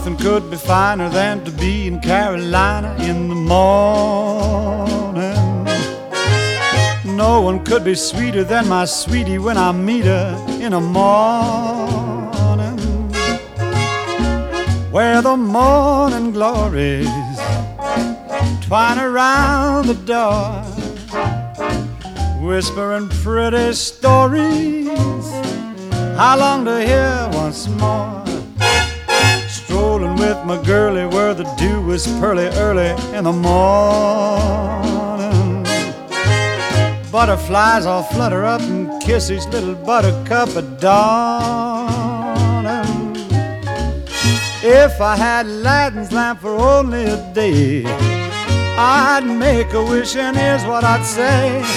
Nothing could be finer than to be in Carolina in the morning. No one could be sweeter than my sweetie when I meet her in the morning. Where the morning glories twine around the door, whispering pretty stories, how long to hear once more. Strolling with my girlie where the dew is pearly early in the morning. Butterflies all flutter up and kiss each little buttercup at dawn. If I had Aladdin's lamp for only a day, I'd make a wish and here's what I'd say.